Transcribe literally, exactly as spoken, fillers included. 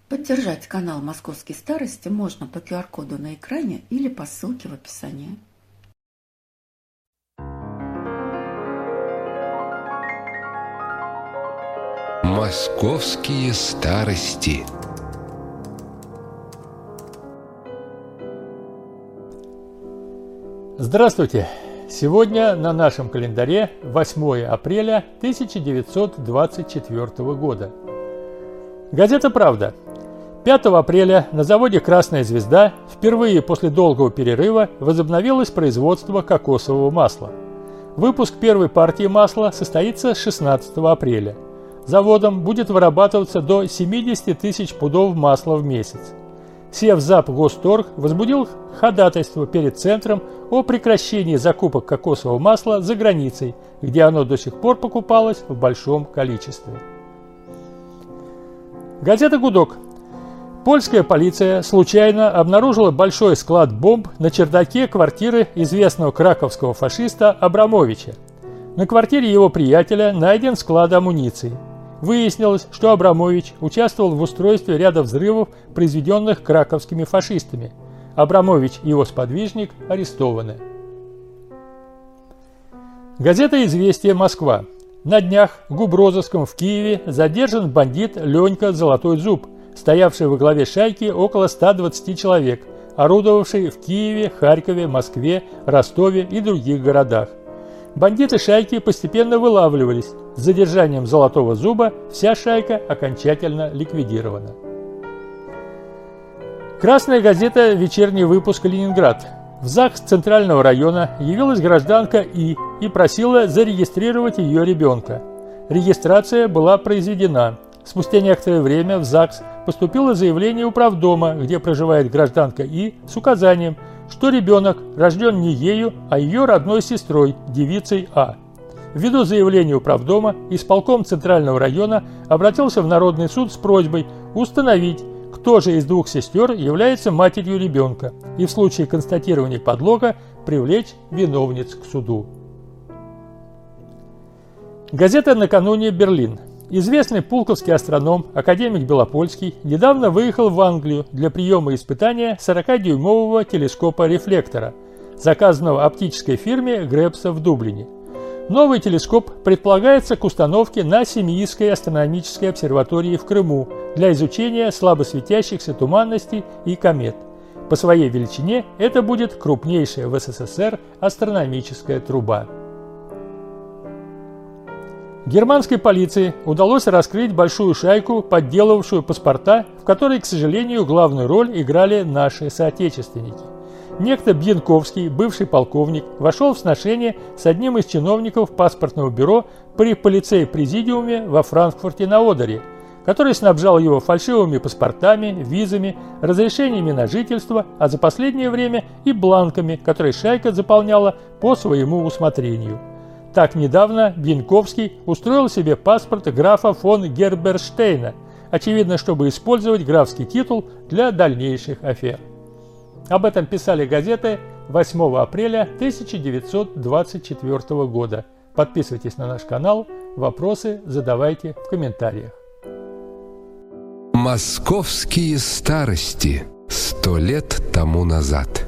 Поддержать канал «Московские старости» можно по ку ар коду на экране или по ссылке в описании. Московские старости. Здравствуйте! Сегодня на нашем календаре восьмое апреля тысяча девятьсот двадцать четвёртого года. Газета «Правда». пятого апреля на заводе «Красная звезда» впервые после долгого перерыва возобновилось производство кокосового масла. Выпуск первой партии масла состоится шестнадцатого апреля. Заводом будет вырабатываться до семидесяти тысяч пудов масла в месяц. Севзапгосторг возбудил ходатайство перед Центром о прекращении закупок кокосового масла за границей, где оно до сих пор покупалось в большом количестве. Газета «Гудок». Польская полиция случайно обнаружила большой склад бомб на чердаке квартиры известного краковского фашиста Абрамовича. На квартире его приятеля найден склад амуниции. Выяснилось, что Абрамович участвовал в устройстве ряда взрывов, произведенных краковскими фашистами. Абрамович и его сподвижник арестованы. Газета «Известия. Москва». На днях губрозыском в Киеве задержан бандит Ленька Золотой Зуб, стоявший во главе шайки около ста двадцати человек, орудовавший в Киеве, Харькове, Москве, Ростове и других городах. Бандиты шайки постепенно вылавливались. С задержанием Золотого Зуба вся шайка окончательно ликвидирована. Красная газета «Вечерний выпуск. Ленинград». В ЗАГС Центрального района явилась гражданка И и просила зарегистрировать ее ребенка. Регистрация была произведена. Спустя некоторое время в ЗАГС поступило заявление управдома, где проживает гражданка И, с указанием, что ребенок рожден не ею, а ее родной сестрой, девицей А. Ввиду заявления управдома, исполком Центрального района обратился в Народный суд с просьбой установить, кто же из двух сестер является матерью ребенка, и в случае констатирования подлога привлечь виновниц к суду. Газета «Накануне. Берлин». Известный пулковский астроном, академик Белопольский, недавно выехал в Англию для приема испытания сорокадюймового телескопа-рефлектора, заказанного оптической фирме Гребса в Дублине. Новый телескоп предполагается к установке на Семиистской астрономической обсерватории в Крыму для изучения слабосветящихся туманностей и комет. По своей величине это будет крупнейшая в СССР астрономическая труба. Германской полиции удалось раскрыть большую шайку, подделывавшую паспорта, в которой, к сожалению, главную роль играли наши соотечественники. Некто Бьянковский, бывший полковник, вошел в сношение с одним из чиновников паспортного бюро при полицей-президиуме во Франкфурте на Одере, который снабжал его фальшивыми паспортами, визами, разрешениями на жительство, а за последнее время и бланками, которые шайка заполняла по своему усмотрению. Так недавно Бьянковский устроил себе паспорт графа фон Герберштейна, очевидно, чтобы использовать графский титул для дальнейших афер. Об этом писали газеты восьмого апреля тысяча девятьсот двадцать четвёртого года. Подписывайтесь на наш канал, вопросы задавайте в комментариях. Московские старости. Сто лет тому назад.